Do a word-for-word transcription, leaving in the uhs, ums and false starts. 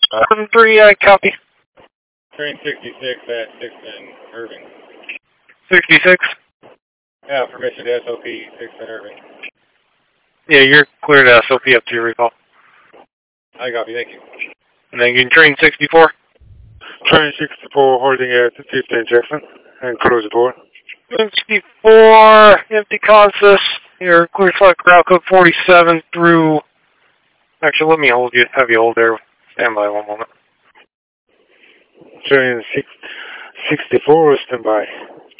Uh, three, I copy. Train sixty-six at sixth and Irving. sixty-six? Yeah, permission to S O P, sixth and Irving. Yeah, you're clear to S O P up to your recall. I copy, thank you. And then you can train sixty-four? Train sixty-four holding at fifteen Jackson and cruise aboard. sixty-four, empty consist. You're clear to select route code forty-seven through... Actually, let me hold you, have you hold there. Stand by one moment. Train six, sixty-four, stand by.